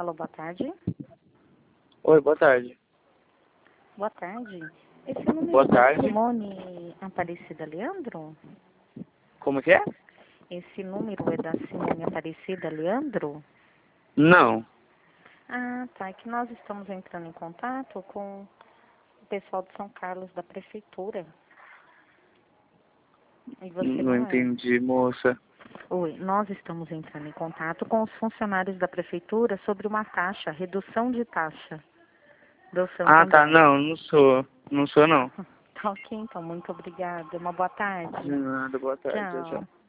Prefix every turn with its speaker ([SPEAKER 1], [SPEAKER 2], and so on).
[SPEAKER 1] Alô, boa tarde.
[SPEAKER 2] Oi, boa tarde.
[SPEAKER 1] Boa tarde. Esse número
[SPEAKER 2] Boa
[SPEAKER 1] é da
[SPEAKER 2] tarde.
[SPEAKER 1] Simone Aparecida Leandro?
[SPEAKER 2] Como que é?
[SPEAKER 1] Esse número é da Simone Aparecida Leandro?
[SPEAKER 2] Não.
[SPEAKER 1] Ah, tá. É que nós estamos entrando em contato com o pessoal de São Carlos da Prefeitura. E você
[SPEAKER 2] Não
[SPEAKER 1] não é?
[SPEAKER 2] entendi, moça.
[SPEAKER 1] Oi, nós estamos entrando em contato com os funcionários da Prefeitura sobre uma taxa, redução de taxa do
[SPEAKER 2] Ah, tá.
[SPEAKER 1] Santander.
[SPEAKER 2] Não, não sou. Não sou, não.
[SPEAKER 1] Tá ok, então. Muito obrigada. Uma boa tarde.
[SPEAKER 2] De nada, boa tarde. Tchau,
[SPEAKER 1] Tchau.
[SPEAKER 2] tchau.